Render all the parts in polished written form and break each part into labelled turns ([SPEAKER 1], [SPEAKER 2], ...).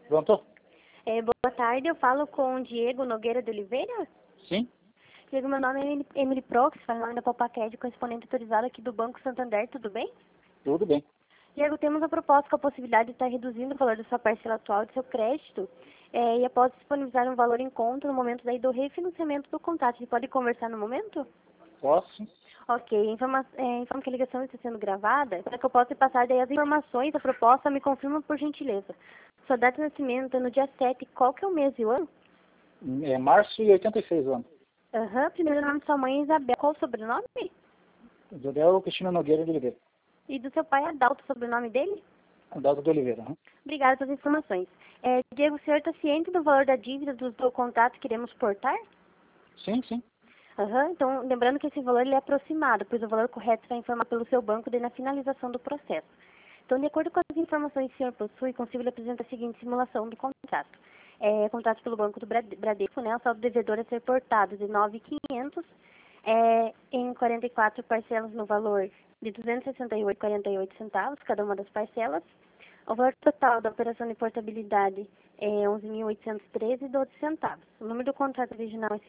[SPEAKER 1] Pronto?
[SPEAKER 2] Boa tarde, eu falo com o Diego Nogueira de Oliveira.
[SPEAKER 1] Sim?
[SPEAKER 2] Diego, meu nome é Emily Prox, faz nome da Popacred, correspondente autorizado aqui do Banco Santander, tudo bem?
[SPEAKER 1] Tudo bem.
[SPEAKER 2] Diego, temos a proposta com a possibilidade de estar reduzindo o valor da sua parcela atual do seu crédito e após disponibilizar um valor em conta no momento daí do refinanciamento do contrato. Você pode conversar no momento?
[SPEAKER 1] Posso?
[SPEAKER 2] Ok, informo que a ligação está sendo gravada. Para que eu possa passar daí as informações da proposta, me confirma por gentileza. Sua data de nascimento é no dia 7. Qual que é o mês e o ano?
[SPEAKER 1] É março e 86 anos.
[SPEAKER 2] Primeiro nome de sua mãe é Isabel. Qual o sobrenome?
[SPEAKER 1] Isabel Cristina Nogueira de Oliveira.
[SPEAKER 2] E do seu pai é Adalto, o sobrenome dele?
[SPEAKER 1] Adalto de Oliveira.
[SPEAKER 2] Obrigada pelas informações. Diego, o senhor está ciente do valor da dívida do contrato que iremos portar?
[SPEAKER 1] Sim, sim.
[SPEAKER 2] Então, lembrando que esse valor ele é aproximado, pois o valor correto será informado pelo seu banco na finalização do processo. Então, de acordo com as informações que o senhor possui, consigo lhe apresentar a seguinte simulação do contrato. Contrato pelo Banco do Bradesco, né? O saldo devedor a ser portado de 9.500 em 44 parcelas no valor de R$ 268,48, cada uma das parcelas. O valor total da operação de portabilidade é 11.813,12. O número do contrato original é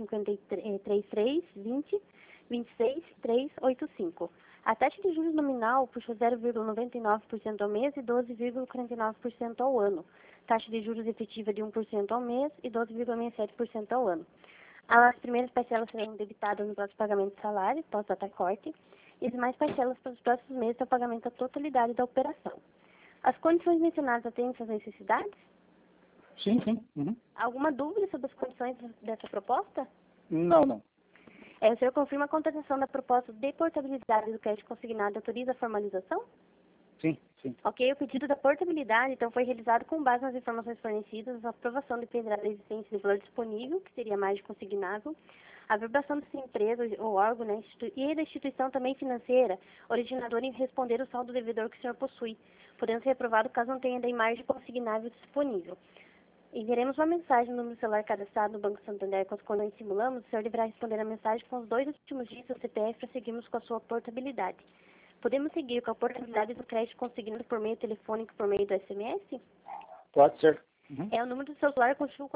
[SPEAKER 2] 53.320.26.385. A taxa de juros nominal puxa 0,99% ao mês e 12,49% ao ano. Taxa de juros efetiva de 1% ao mês e 12,67% ao ano. As primeiras parcelas serão debitadas no próximo pagamento de salário, pós-data corte, e as demais parcelas para os próximos meses ao pagamento da totalidade da operação. As condições mencionadas atendem às necessidades?
[SPEAKER 1] Sim, sim. Uhum.
[SPEAKER 2] Alguma dúvida sobre as condições dessa proposta?
[SPEAKER 1] Não.
[SPEAKER 2] O senhor confirma a contratação da proposta de portabilidade do crédito consignado e autoriza a formalização?
[SPEAKER 1] Sim.
[SPEAKER 2] Ok, o pedido da portabilidade, então, foi realizado com base nas informações fornecidas, a aprovação dependerá da existência de valor disponível, que seria mais de consignável, a verbação dessa empresa ou órgão, né, e da instituição também financeira, originadora em responder o saldo devedor que o senhor possui, podendo ser aprovado caso não tenha daí margem consignável disponível. Enviaremos uma mensagem no número celular cadastrado no Banco Santander quando nós simulamos, o senhor deverá responder a mensagem com os 2 últimos dígitos do CPF para seguirmos com a sua portabilidade. Podemos seguir com a portabilidade do crédito consignado por meio telefônico por meio do SMS?
[SPEAKER 1] Pode ser. Uhum.
[SPEAKER 2] O número do seu celular continua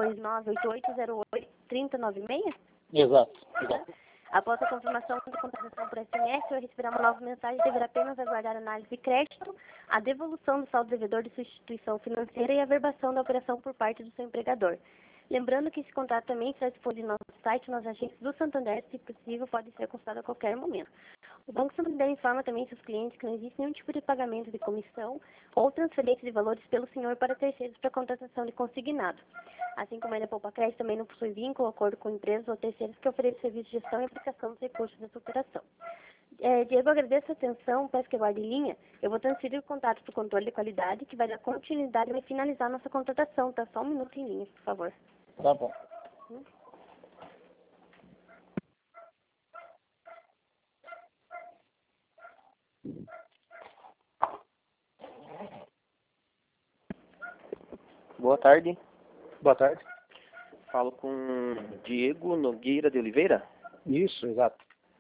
[SPEAKER 2] 42988083096?
[SPEAKER 1] Exato.
[SPEAKER 2] Após a confirmação da contratação por SMS, o senhor receberá uma nova mensagem e deverá apenas aguardar a análise de crédito, a devolução do saldo devedor de sua instituição financeira e a verbação da operação por parte do seu empregador. Lembrando que esse contrato também está disponível no nosso site, nas agências do Santander, se possível, pode ser consultado a qualquer momento. O Banco Santander informa também seus clientes que não existe nenhum tipo de pagamento de comissão ou transferência de valores pelo senhor para terceiros para contratação de consignado. Assim como a Popacred também não possui vínculo ou acordo com empresas ou terceiros que oferecem serviço de gestão e aplicação dos recursos dessa operação. Diego, agradeço a atenção, peço que guarde em linha. Eu vou transferir o contato para o controle de qualidade, que vai dar continuidade e vai finalizar a nossa contratação, tá? Só um minuto em linha, por favor.
[SPEAKER 1] Tá bom.
[SPEAKER 3] Boa tarde.
[SPEAKER 1] Boa tarde.
[SPEAKER 3] Falo com Diego Nogueira de Oliveira.
[SPEAKER 1] Isso, exato.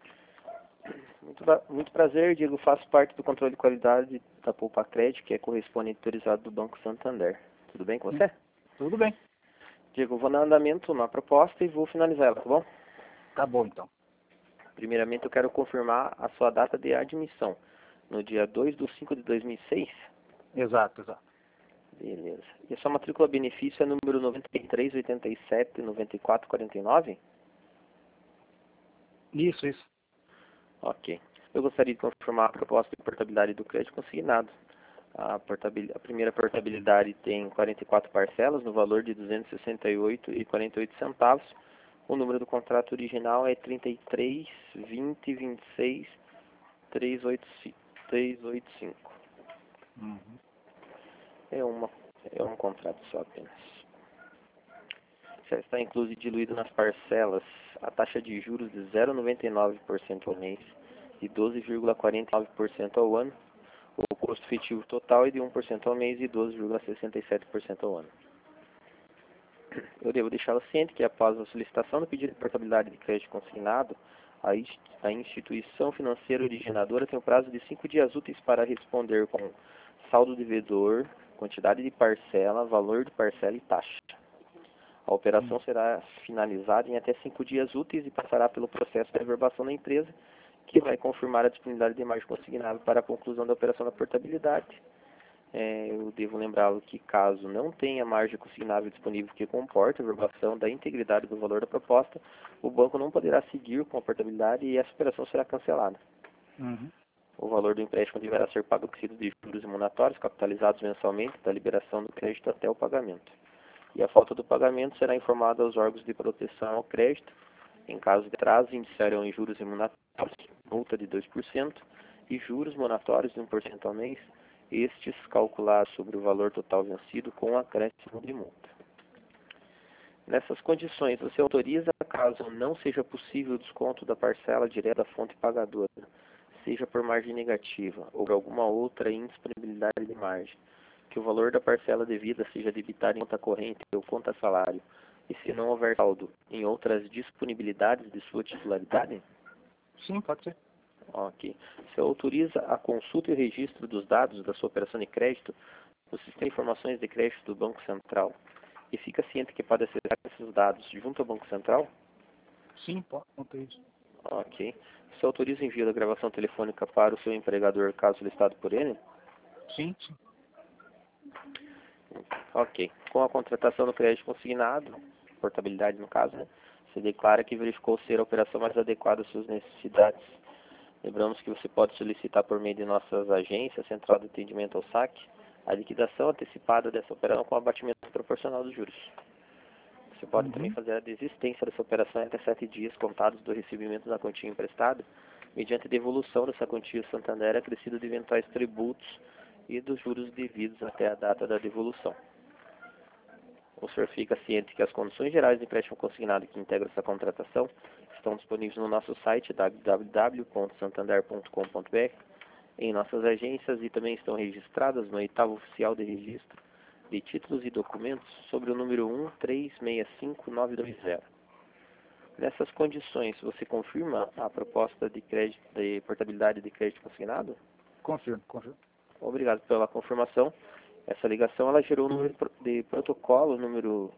[SPEAKER 3] Muito prazer, Diego. Faço parte do controle de qualidade da Popacred, que é correspondente autorizado do Banco Santander. Tudo bem com você?
[SPEAKER 1] Tudo bem.
[SPEAKER 3] Diego, eu vou dar andamento na proposta e vou finalizar ela, tá bom?
[SPEAKER 1] Tá bom, então.
[SPEAKER 3] Primeiramente, eu quero confirmar a sua data de admissão. No dia 2/5/2006?
[SPEAKER 1] Exato.
[SPEAKER 3] Beleza. E a sua matrícula benefício é número 93879449?
[SPEAKER 1] Isso.
[SPEAKER 3] Ok. Eu gostaria de confirmar a proposta de portabilidade do crédito consignado. A primeira portabilidade tem 44 parcelas no valor de R$ 268,48. O número do contrato original é 33.20.26.385.
[SPEAKER 1] Uhum.
[SPEAKER 3] É um contrato só apenas. Já está incluso e diluído nas parcelas a taxa de juros de 0,99% ao mês e 12,49% ao ano. O custo efetivo total é de 1% ao mês e 12,67% ao ano. Eu devo deixá-lo ciente que após a solicitação do pedido de portabilidade de crédito consignado, a instituição financeira originadora tem o prazo de 5 dias úteis para responder com saldo devedor quantidade de parcela, valor de parcela e taxa. A operação será finalizada em até 5 dias úteis e passará pelo processo de reverbação da empresa, que vai confirmar a disponibilidade de margem consignável para a conclusão da operação da portabilidade. Eu devo lembrá-lo que, caso não tenha margem consignável disponível que comporte a reverbação da integridade do valor da proposta, o banco não poderá seguir com a portabilidade e essa operação será cancelada.
[SPEAKER 1] Uhum.
[SPEAKER 3] O valor do empréstimo deverá ser pago acrescido de juros remuneratórios capitalizados mensalmente da liberação do crédito até o pagamento. E a falta do pagamento será informada aos órgãos de proteção ao crédito. Em caso de atraso, iniciarão em juros remuneratórios, multa de 2%, e juros moratórios de 1% ao mês, estes calculados sobre o valor total vencido com acréscimo de multa. Nessas condições, você autoriza, caso não seja possível o desconto da parcela direta da fonte pagadora, seja por margem negativa ou por alguma outra indisponibilidade de margem, que o valor da parcela devida seja debitado em conta corrente ou conta salário, e se não houver saldo em outras disponibilidades de sua titularidade?
[SPEAKER 1] Sim, pode ser.
[SPEAKER 3] Ok. Você autoriza a consulta e o registro dos dados da sua operação de crédito no sistema de informações de crédito do Banco Central e fica ciente que pode acessar esses dados junto ao Banco Central?
[SPEAKER 1] Sim, pode isso.
[SPEAKER 3] Ok. Você autoriza o envio da gravação telefônica para o seu empregador, caso solicitado por ele?
[SPEAKER 1] Sim, sim.
[SPEAKER 3] Ok. Com a contratação do crédito consignado, portabilidade no caso, né, você declara que verificou ser a operação mais adequada às suas necessidades. Lembramos que você pode solicitar por meio de nossas agências, Central de Atendimento ao Saque, a liquidação antecipada dessa operação com abatimento proporcional dos juros. Você pode também fazer a desistência dessa operação em até 7 dias contados do recebimento da quantia emprestada, mediante devolução dessa quantia Santander acrescida de eventuais tributos e dos juros devidos até a data da devolução. O senhor fica ciente que as condições gerais de empréstimo consignado que integram essa contratação estão disponíveis no nosso site www.santander.com.br, em nossas agências e também estão registradas no 8º Oficial de Registro de Títulos e Documentos sobre o número 1365920. Nessas condições, você confirma a proposta de crédito, de portabilidade de crédito consignado?
[SPEAKER 1] Confirmo.
[SPEAKER 3] Obrigado pela confirmação. Essa ligação ela gerou o número de protocolo número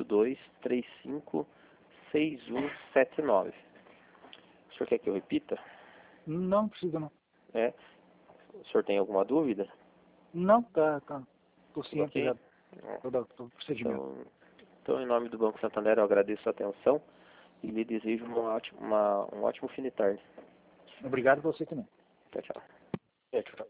[SPEAKER 3] 82356179. O senhor quer que eu repita?
[SPEAKER 1] Não precisa não.
[SPEAKER 3] O senhor tem alguma dúvida?
[SPEAKER 1] Não, tá. Tô ciente
[SPEAKER 3] Ok.
[SPEAKER 1] já do procedimento.
[SPEAKER 3] Então, em nome do Banco Santander, eu agradeço a atenção e lhe desejo um ótimo fim de tarde.
[SPEAKER 1] Obrigado a você também.
[SPEAKER 3] Tchau, tchau.
[SPEAKER 1] Tchau.